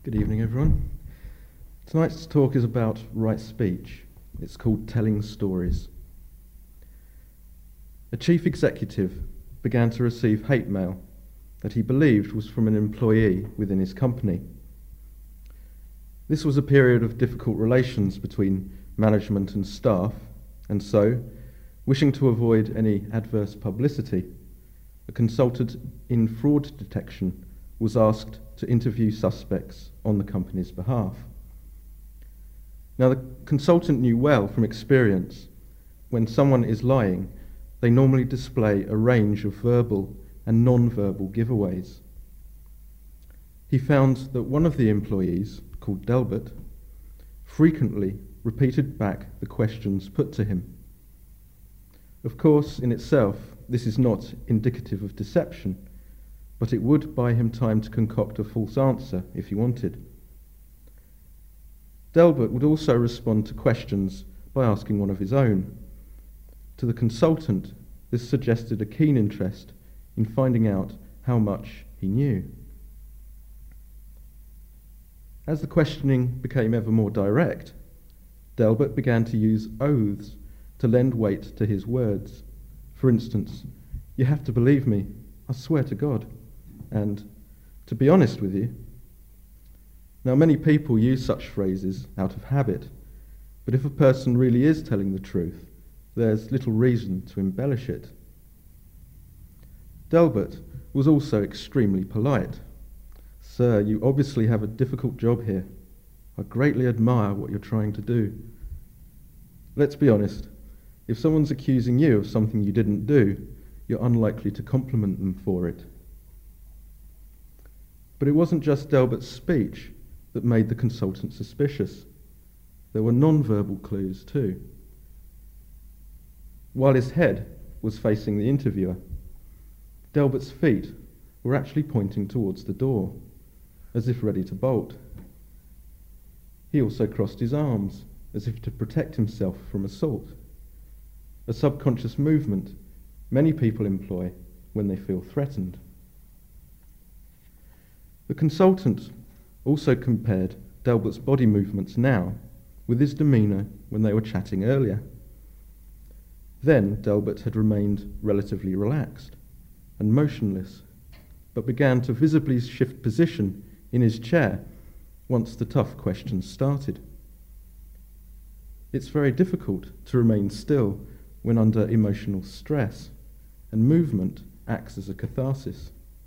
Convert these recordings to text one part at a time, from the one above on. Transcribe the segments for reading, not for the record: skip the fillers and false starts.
Good evening, everyone. Tonight's talk is about right speech. It's called Telling Stories. A chief executive began to receive hate mail that he believed was from an employee within his company. This was a period of difficult relations between management and staff, and so, wishing to avoid any adverse publicity, a consultant in fraud detection was asked to interview suspects on the company's behalf. Now, the consultant knew well from experience when someone is lying, they normally display a range of verbal and non-verbal giveaways. He found that one of the employees, called Delbert, frequently repeated back the questions put to him. Of course, in itself, this is not indicative of deception, but it would buy him time to concoct a false answer if he wanted. Delbert would also respond to questions by asking one of his own. To the consultant, this suggested a keen interest in finding out how much he knew. As the questioning became ever more direct, Delbert began to use oaths to lend weight to his words. For instance, "You have to believe me, I swear to God," and "to be honest with you." Now, many people use such phrases out of habit, but if a person really is telling the truth, there's little reason to embellish it. Delbert was also extremely polite. "Sir, you obviously have a difficult job here. I greatly admire what you're trying to do." Let's be honest, if someone's accusing you of something you didn't do, you're unlikely to compliment them for it. But it wasn't just Delbert's speech that made the consultant suspicious. There were non-verbal clues too. While his head was facing the interviewer, Delbert's feet were actually pointing towards the door, as if ready to bolt. He also crossed his arms, as if to protect himself from assault, a subconscious movement many people employ when they feel threatened. The consultant also compared Delbert's body movements now with his demeanour when they were chatting earlier. Then Delbert had remained relatively relaxed and motionless, but began to visibly shift position in his chair once the tough questions started. It's very difficult to remain still when under emotional stress, and movement acts as a catharsis.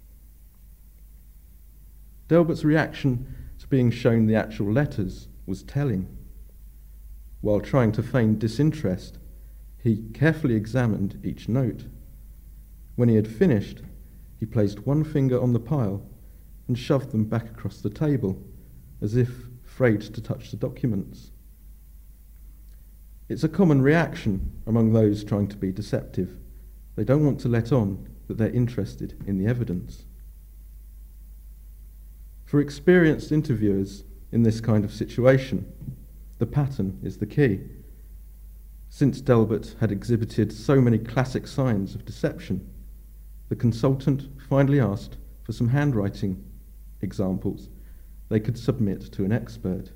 Delbert's reaction to being shown the actual letters was telling. While trying to feign disinterest, he carefully examined each note. When he had finished, he placed one finger on the pile and shoved them back across the table, as if afraid to touch the documents. It's a common reaction among those trying to be deceptive. They don't want to let on that they're interested in the evidence. For experienced interviewers in this kind of situation, the pattern is the key. Since Delbert had exhibited so many classic signs of deception, the consultant finally asked for some handwriting examples they could submit to an expert.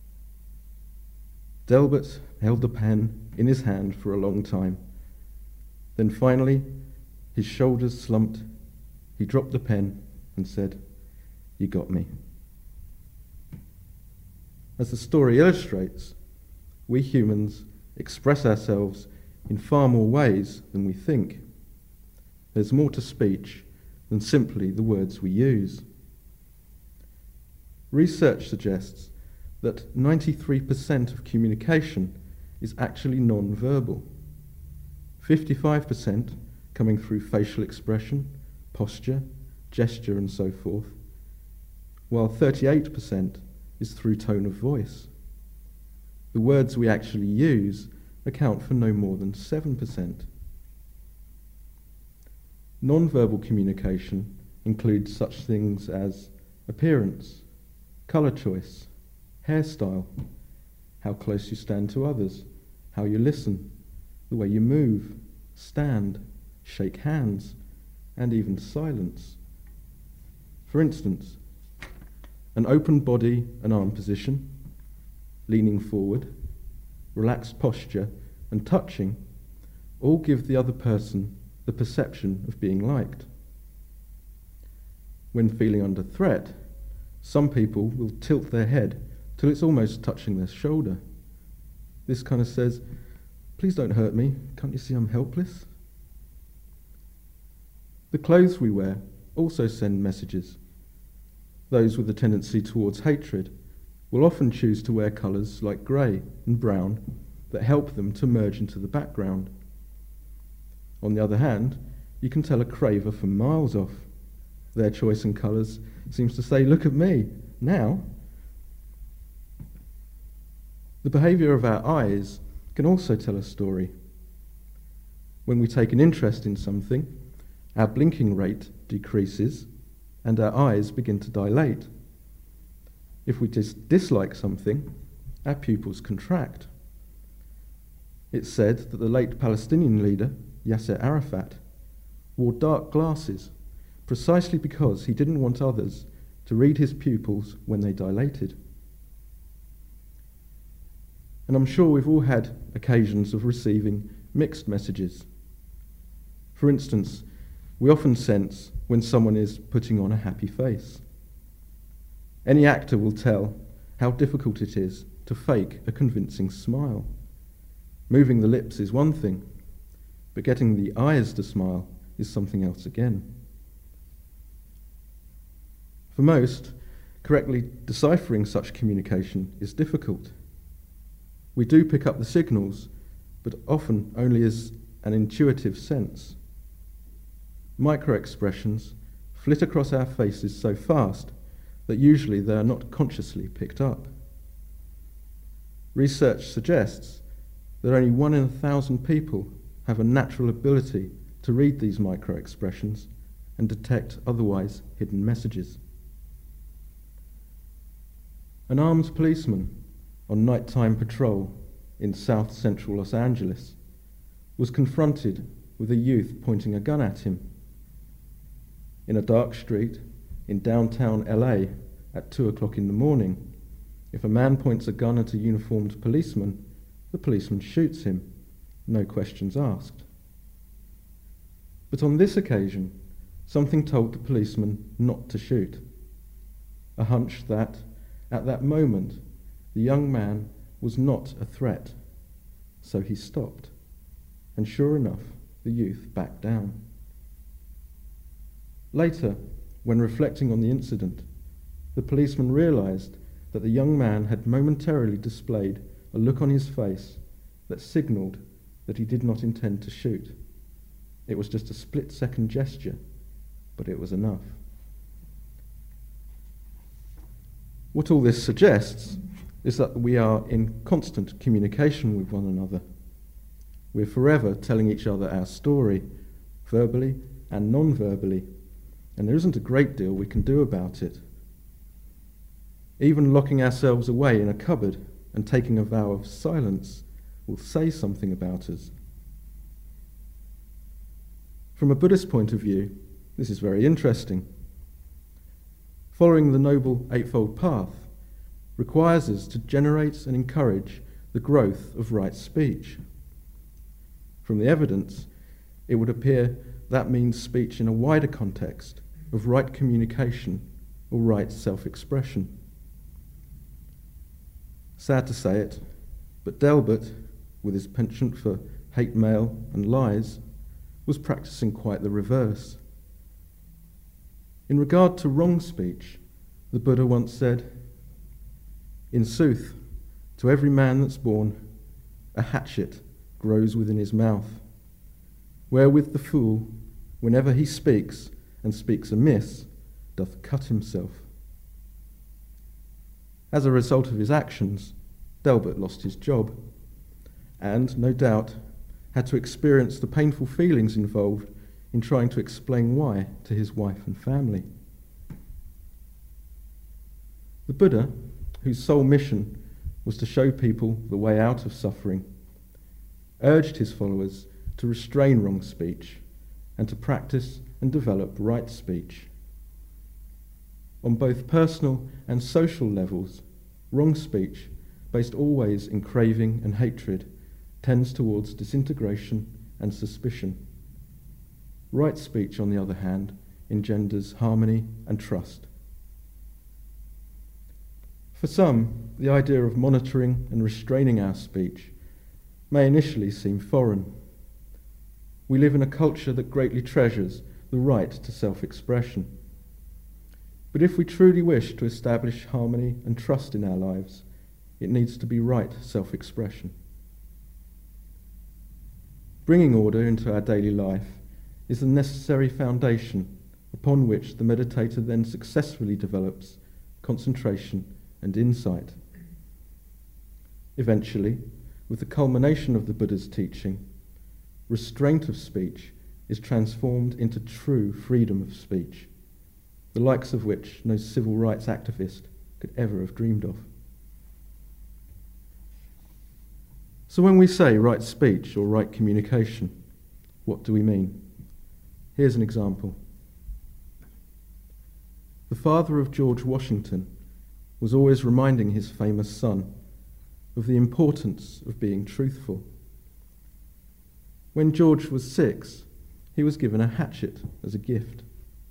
Delbert held the pen in his hand for a long time. Then finally, his shoulders slumped, he dropped the pen and said, "You got me." As the story illustrates, we humans express ourselves in far more ways than we think. There's more to speech than simply the words we use. Research suggests that 93% of communication is actually non-verbal, 55% coming through facial expression, posture, gesture and so forth, while 38% is through tone of voice. The words we actually use account for no more than 7%. Non-verbal communication includes such things as appearance, colour choice, hairstyle, how close you stand to others, how you listen, the way you move, stand, shake hands, and even silence. For instance, An open body and arm position, leaning forward, relaxed posture, and touching all give the other person the perception of being liked. When feeling under threat, some people will tilt their head till it's almost touching their shoulder. This kind of says, "Please don't hurt me, can't you see I'm helpless?" The clothes we wear also send messages. Those with a tendency towards hatred will often choose to wear colours like grey and brown that help them to merge into the background. On the other hand, you can tell a craver from miles off. Their choice in colours seems to say, "Look at me, now." The behaviour of our eyes can also tell a story. When we take an interest in something, our blinking rate decreases and our eyes begin to dilate. If we dislike something, our pupils contract. It's said that the late Palestinian leader, Yasser Arafat, wore dark glasses precisely because he didn't want others to read his pupils when they dilated. And I'm sure we've all had occasions of receiving mixed messages. For instance, we often sense when someone is putting on a happy face. Any actor will tell how difficult it is to fake a convincing smile. Moving the lips is one thing, but getting the eyes to smile is something else again. For most, correctly deciphering such communication is difficult. We do pick up the signals, but often only as an intuitive sense. Micro-expressions flit across our faces so fast that usually they are not consciously picked up. Research suggests that only 1 in 1,000 people have a natural ability to read these micro-expressions and detect otherwise hidden messages. An armed policeman on nighttime patrol in South Central Los Angeles was confronted with a youth pointing a gun at him. In a dark street in downtown LA at 2 o'clock in the morning, if a man points a gun at a uniformed policeman, the policeman shoots him, no questions asked. But on this occasion, something told the policeman not to shoot. A hunch that, at that moment, the young man was not a threat. So he stopped, and sure enough, the youth backed down. Later, when reflecting on the incident, the policeman realized that the young man had momentarily displayed a look on his face that signaled that he did not intend to shoot. It was just a split-second gesture, but it was enough. What all this suggests is that we are in constant communication with one another. We're forever telling each other our story, verbally and non-verbally, and there isn't a great deal we can do about it. Even locking ourselves away in a cupboard and taking a vow of silence will say something about us. From a Buddhist point of view, this is very interesting. Following the Noble Eightfold Path requires us to generate and encourage the growth of right speech. From the evidence, it would appear that means speech in a wider context of right communication or right self-expression. Sad to say it, but Delbert, with his penchant for hate mail and lies, was practicing quite the reverse. In regard to wrong speech, the Buddha once said, "In sooth, to every man that's born, a hatchet grows within his mouth, wherewith the fool, whenever he speaks, and speaks amiss, doth cut himself." As a result of his actions, Delbert lost his job, and, no doubt, had to experience the painful feelings involved in trying to explain why to his wife and family. The Buddha, whose sole mission was to show people the way out of suffering, urged his followers to restrain wrong speech and to practice and develop right speech. On both personal and social levels, wrong speech, based always in craving and hatred, tends towards disintegration and suspicion. Right speech, on the other hand, engenders harmony and trust. For some, the idea of monitoring and restraining our speech may initially seem foreign. We live in a culture that greatly treasures the right to self-expression. But if we truly wish to establish harmony and trust in our lives, it needs to be right self-expression. Bringing order into our daily life is the necessary foundation upon which the meditator then successfully develops concentration and insight. Eventually, with the culmination of the Buddha's teaching, restraint of speech is transformed into true freedom of speech, the likes of which no civil rights activist could ever have dreamed of. So when we say right speech or right communication, what do we mean? Here's an example. The father of George Washington was always reminding his famous son of the importance of being truthful. When George was 6, he was given a hatchet as a gift.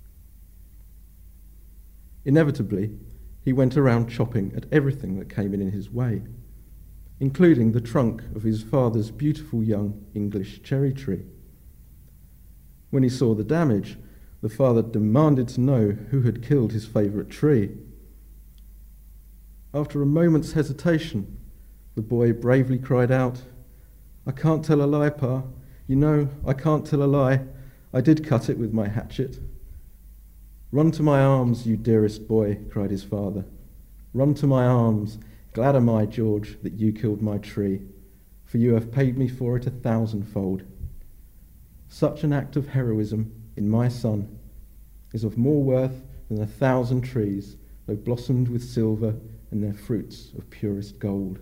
Inevitably, he went around chopping at everything that came in his way, including the trunk of his father's beautiful young English cherry tree. When he saw the damage, the father demanded to know who had killed his favourite tree. After a moment's hesitation, the boy bravely cried out, "I can't tell a lie, Pa. You know, I can't tell a lie. I did cut it with my hatchet." "Run to my arms, you dearest boy," cried his father. "Run to my arms. Glad am I, George, that you killed my tree, for you have paid me for it 1,000-fold. Such an act of heroism in my son is of more worth than 1,000 trees, though blossomed with silver and their fruits of purest gold."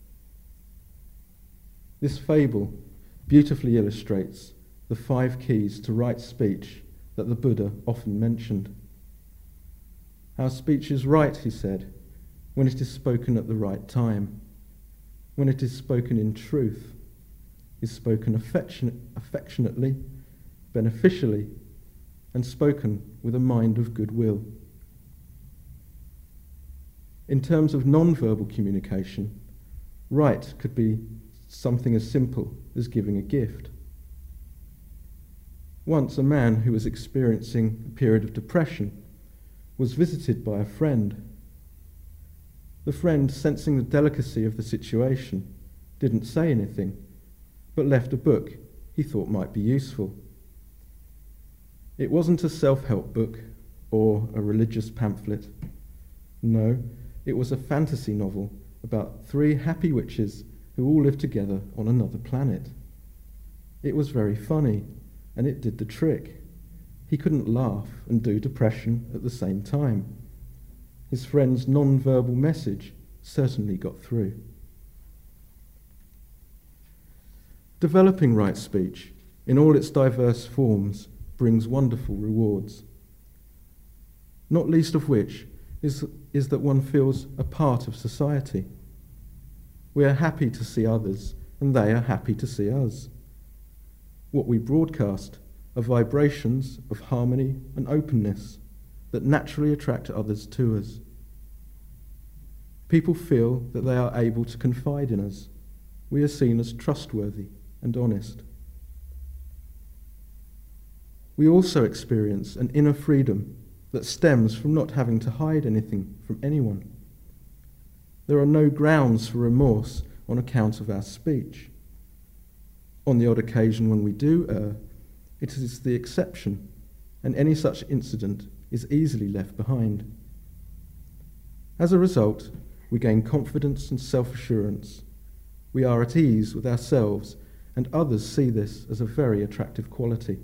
This fable beautifully illustrates the 5 keys to right speech that the Buddha often mentioned. Our speech is right, he said, when it is spoken at the right time, when it is spoken in truth, is spoken affectionately, beneficially, and spoken with a mind of goodwill. In terms of non-verbal communication, right could be something as simple as giving a gift. Once a man who was experiencing a period of depression was visited by a friend. The friend, sensing the delicacy of the situation, didn't say anything, but left a book he thought might be useful. It wasn't a self-help book or a religious pamphlet. No, it was a fantasy novel about 3 happy witches who all lived together on another planet. It was very funny, and it did the trick. He couldn't laugh and do depression at the same time. His friend's non-verbal message certainly got through. Developing right speech in all its diverse forms brings wonderful rewards, not least of which is that one feels a part of society. We are happy to see others, and they are happy to see us. What we broadcast are vibrations of harmony and openness that naturally attract others to us. People feel that they are able to confide in us. We are seen as trustworthy and honest. We also experience an inner freedom that stems from not having to hide anything from anyone. There are no grounds for remorse on account of our speech. On the odd occasion when we do err, it is the exception, and any such incident is easily left behind. As a result, we gain confidence and self-assurance. We are at ease with ourselves, and others see this as a very attractive quality.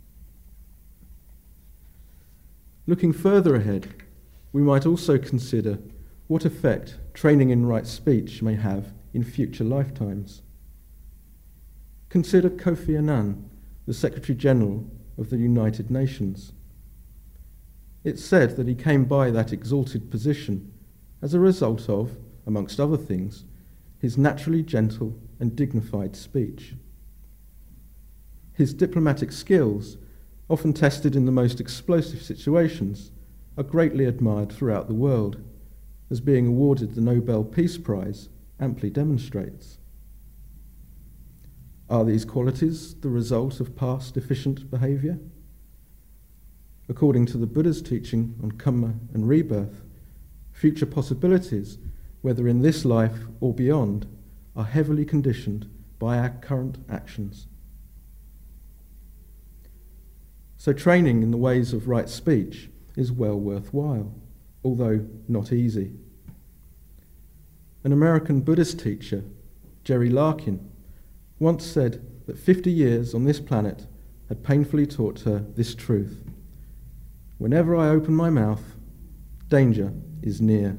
Looking further ahead, we might also consider what effect training in right speech may have in future lifetimes. Consider Kofi Annan, the Secretary General of the United Nations. It's said that he came by that exalted position as a result of, amongst other things, his naturally gentle and dignified speech. His diplomatic skills, often tested in the most explosive situations, are greatly admired throughout the world, as being awarded the Nobel Peace Prize amply demonstrates. Are these qualities the result of past efficient behaviour? According to the Buddha's teaching on karma and rebirth, future possibilities, whether in this life or beyond, are heavily conditioned by our current actions. So training in the ways of right speech is well worthwhile, although not easy. An American Buddhist teacher, Jerry Larkin, once said that 50 years on this planet had painfully taught her this truth: whenever I open my mouth, danger is near.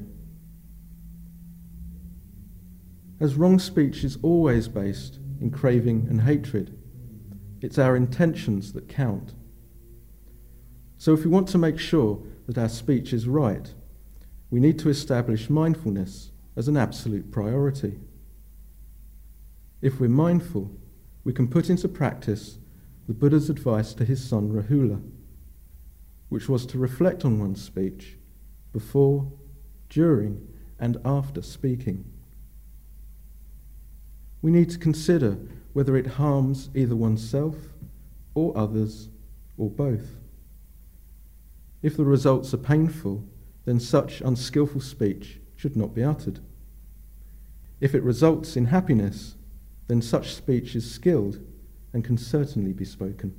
As wrong speech is always based in craving and hatred, it's our intentions that count. So if we want to make sure that our speech is right, we need to establish mindfulness as an absolute priority. If we're mindful, we can put into practice the Buddha's advice to his son Rahula, which was to reflect on one's speech before, during, and after speaking. We need to consider whether it harms either oneself or others, or both. If the results are painful, then such unskillful speech should not be uttered. If it results in happiness, then such speech is skilled and can certainly be spoken.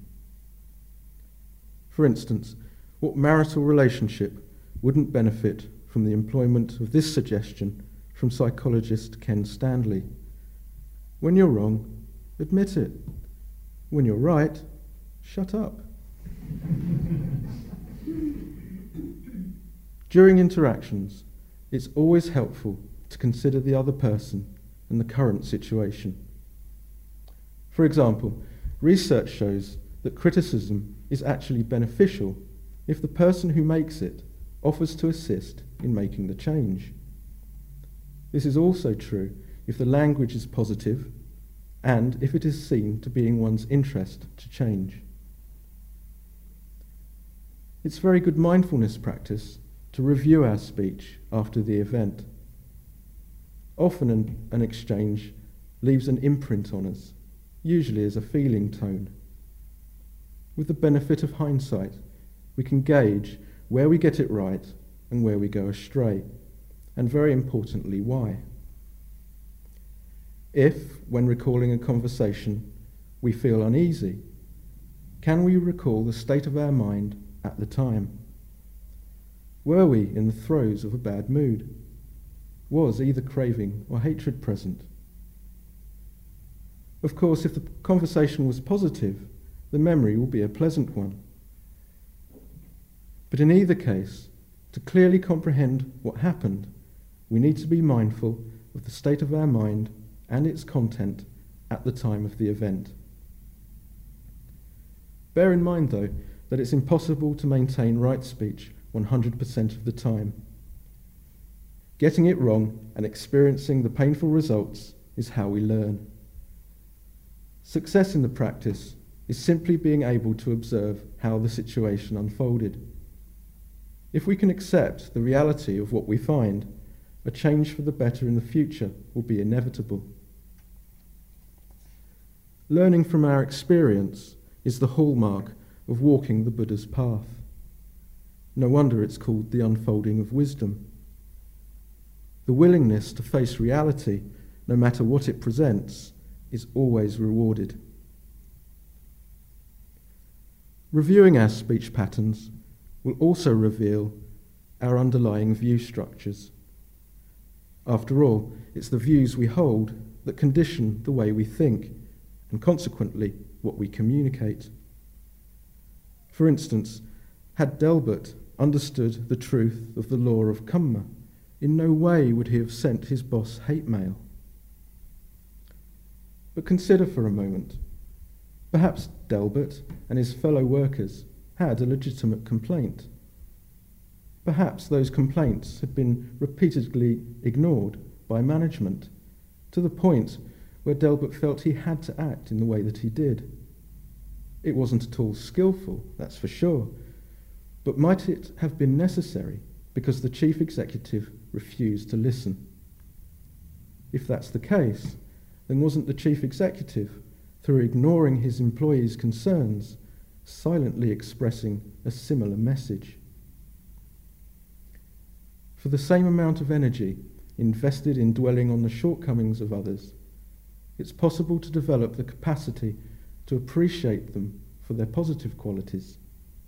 For instance, what marital relationship wouldn't benefit from the employment of this suggestion from psychologist Ken Stanley? When you're wrong, admit it. When you're right, shut up. During interactions, it's always helpful to consider the other person and the current situation. For example, research shows that criticism is actually beneficial if the person who makes it offers to assist in making the change. This is also true if the language is positive and if it is seen to be in one's interest to change. It's very good mindfulness practice to review our speech after the event. Often an exchange leaves an imprint on us, usually as a feeling tone. With the benefit of hindsight, we can gauge where we get it right and where we go astray, and very importantly, why. If, when recalling a conversation, we feel uneasy, can we recall the state of our mind at the time? Were we in the throes of a bad mood? Was either craving or hatred present? Of course, if the conversation was positive, the memory will be a pleasant one. But in either case, to clearly comprehend what happened, we need to be mindful of the state of our mind and its content at the time of the event. Bear in mind, though, that it's impossible to maintain right speech 100% of the time. Getting it wrong and experiencing the painful results is how we learn. Success in the practice is simply being able to observe how the situation unfolded. If we can accept the reality of what we find, a change for the better in the future will be inevitable. Learning from our experience is the hallmark of walking the Buddha's path. No wonder it's called the unfolding of wisdom. The willingness to face reality, no matter what it presents, is always rewarded. Reviewing our speech patterns will also reveal our underlying view structures. After all, it's the views we hold that condition the way we think, and consequently, what we communicate. For instance, had Delbert understood the truth of the law of karma, in no way would he have sent his boss hate mail. But consider for a moment. Perhaps Delbert and his fellow workers had a legitimate complaint. Perhaps those complaints had been repeatedly ignored by management, to the point where Delbert felt he had to act in the way that he did. It wasn't at all skillful, that's for sure, but might it have been necessary because the chief executive refused to listen? If that's the case, then wasn't the chief executive, through ignoring his employees' concerns, silently expressing a similar message? For the same amount of energy invested in dwelling on the shortcomings of others, it's possible to develop the capacity to appreciate them for their positive qualities.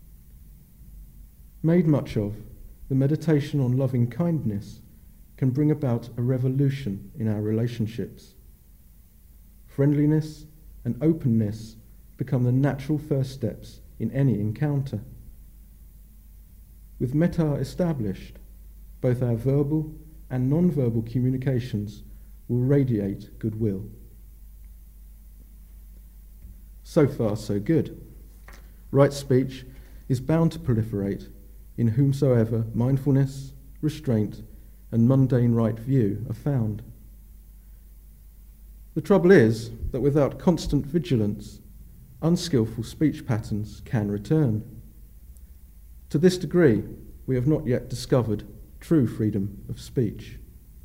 Made much of, the meditation on loving kindness can bring about a revolution in our relationships. Friendliness and openness become the natural first steps in any encounter. With metta established, both our verbal and non-verbal communications will radiate goodwill. So far, so good. Right speech is bound to proliferate in whomsoever mindfulness, restraint, and mundane right view are found. The trouble is that without constant vigilance, unskillful speech patterns can return. To this degree, we have not yet discovered true freedom of speech.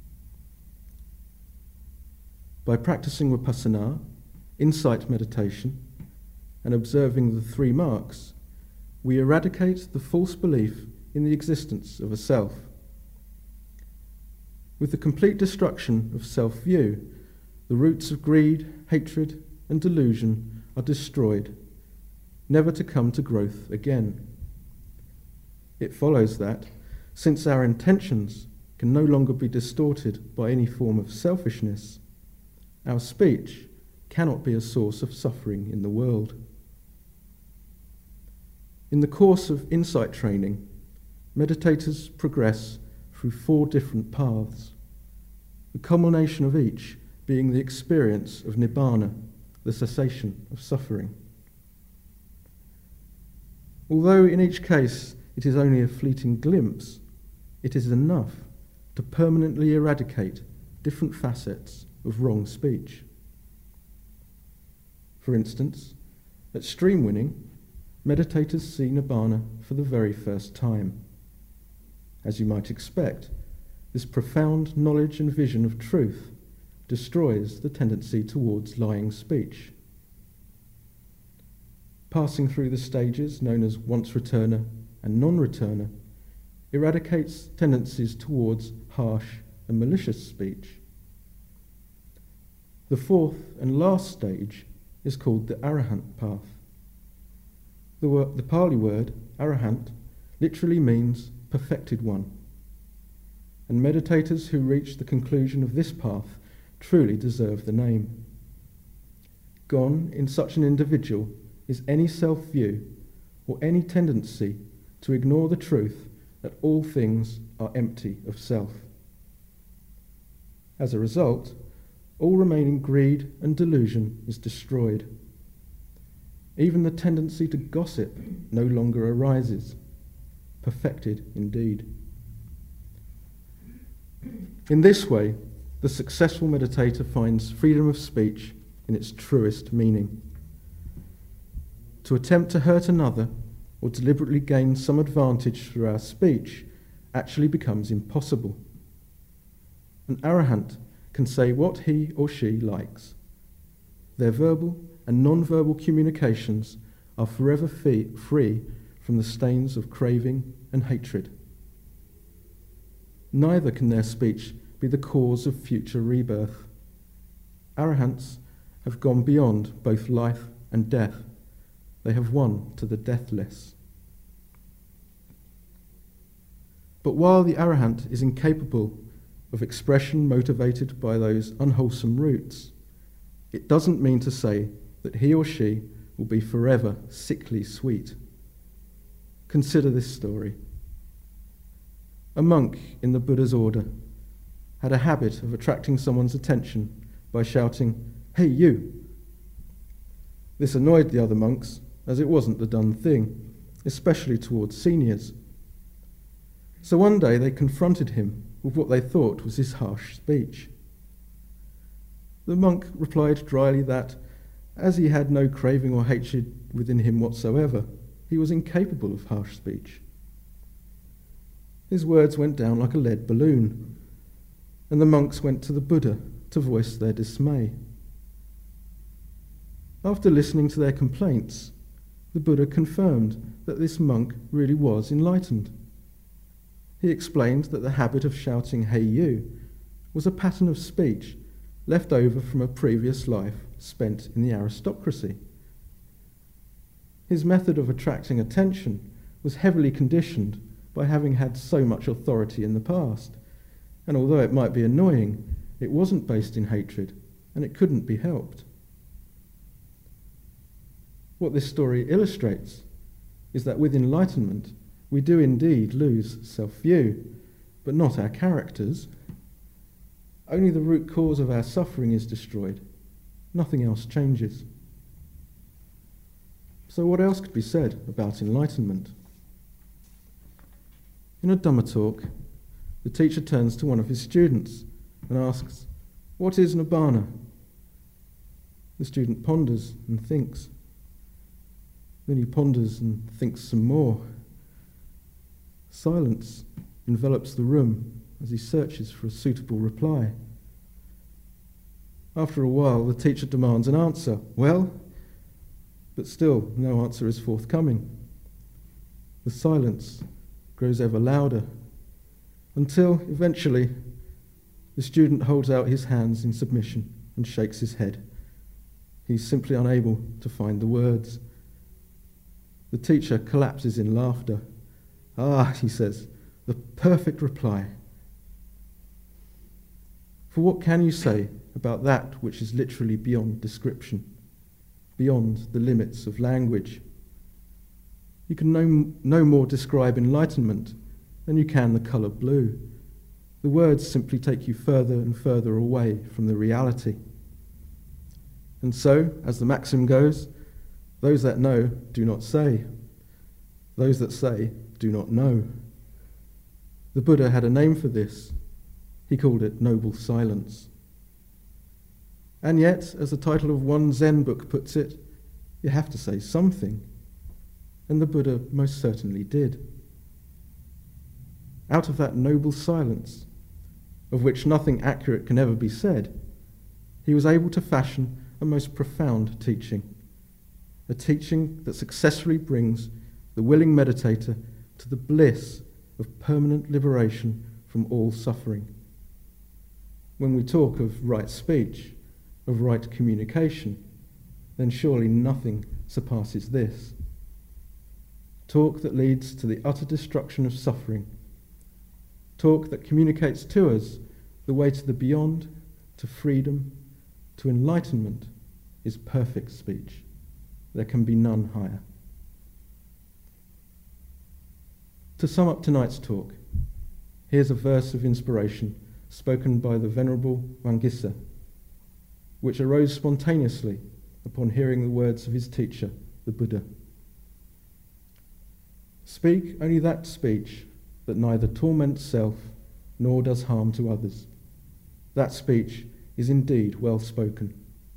By practicing vipassana, insight meditation, and observing the 3 marks, we eradicate the false belief in the existence of a self. With the complete destruction of self-view, the roots of greed, hatred, and delusion are destroyed, never to come to growth again. It follows that, since our intentions can no longer be distorted by any form of selfishness, our speech cannot be a source of suffering in the world. In the course of insight training, meditators progress through 4 different paths, the culmination of each being the experience of nibbana, the cessation of suffering. Although in each case it is only a fleeting glimpse, it is enough to permanently eradicate different facets of wrong speech. For instance, at stream winning, meditators see nibbana for the very first time. As you might expect, this profound knowledge and vision of truth destroys the tendency towards lying speech. Passing through the stages known as once-returner and non-returner eradicates tendencies towards harsh and malicious speech. The 4th and last stage is called the Arahant path. The Pali word, Arahant, literally means perfected one, and meditators who reach the conclusion of this path truly deserve the name. Gone in such an individual is any self-view or any tendency to ignore the truth that all things are empty of self. As a result, all remaining greed and delusion is destroyed. Even the tendency to gossip no longer arises, perfected indeed. In this way, the successful meditator finds freedom of speech in its truest meaning. To attempt to hurt another or deliberately gain some advantage through our speech actually becomes impossible. An arahant can say what he or she likes. Their verbal and non-verbal communications are forever free from the stains of craving and hatred. Neither can their speech be the cause of future rebirth. Arahants have gone beyond both life and death. They have won to the deathless. But while the Arahant is incapable of expression motivated by those unwholesome roots, it doesn't mean to say that he or she will be forever sickly sweet. Consider this story. A monk in the Buddha's order had a habit of attracting someone's attention by shouting, "Hey, you!" This annoyed the other monks, as it wasn't the done thing, especially towards seniors. So one day they confronted him with what they thought was his harsh speech. The monk replied dryly that, as he had no craving or hatred within him whatsoever, he was incapable of harsh speech. His words went down like a lead balloon, and the monks went to the Buddha to voice their dismay. After listening to their complaints, the Buddha confirmed that this monk really was enlightened. He explained that the habit of shouting "Hey you" was a pattern of speech left over from a previous life spent in the aristocracy. His method of attracting attention was heavily conditioned by having had so much authority in the past, and although it might be annoying, it wasn't based in hatred, and it couldn't be helped. What this story illustrates is that with enlightenment, we do indeed lose self-view, but not our characters. Only the root cause of our suffering is destroyed. Nothing else changes. So what else could be said about enlightenment? In a Dhamma talk, the teacher turns to one of his students and asks, "What is Nibbana?" The student ponders and thinks. Then he ponders and thinks some more. Silence envelops the room as he searches for a suitable reply. After a while, the teacher demands an answer. "Well?" But still, no answer is forthcoming. The silence grows ever louder, until, eventually, the student holds out his hands in submission and shakes his head. He's simply unable to find the words. The teacher collapses in laughter. "Ah," he says, "the perfect reply. For what can you say about that which is literally beyond description, beyond the limits of language? You can no more describe enlightenment than you can the colour blue. The words simply take you further and further away from the reality." And so, as the maxim goes, those that know do not say. Those that say do not know. The Buddha had a name for this. He called it noble silence. And yet, as the title of one Zen book puts it, you have to say something. And the Buddha most certainly did. Out of that noble silence, of which nothing accurate can ever be said, he was able to fashion a most profound teaching, a teaching that successfully brings the willing meditator to the bliss of permanent liberation from all suffering. When we talk of right speech, of right communication, then surely nothing surpasses this. Talk that leads to the utter destruction of suffering. Talk that communicates to us the way to the beyond, to freedom, to enlightenment is perfect speech. There can be none higher. To sum up tonight's talk, here's a verse of inspiration spoken by the Venerable Wangissa, which arose spontaneously upon hearing the words of his teacher, the Buddha. "Speak only that speech that neither torments self nor does harm to others. That speech is indeed well spoken.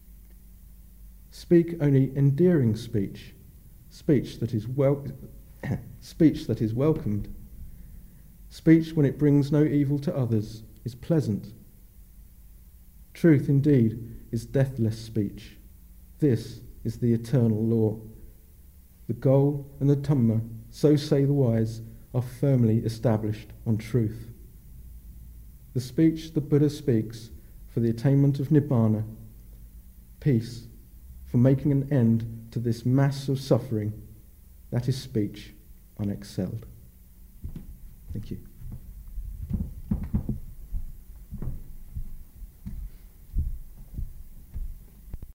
Speak only endearing speech, speech that is welcomed. Speech when it brings no evil to others is pleasant. Truth indeed is deathless speech. This is the eternal law. The goal and the Dhamma, so say the wise, are firmly established on truth. The speech the Buddha speaks for the attainment of Nibbana, peace, for making an end to this mass of suffering, that is speech unexcelled." Thank you.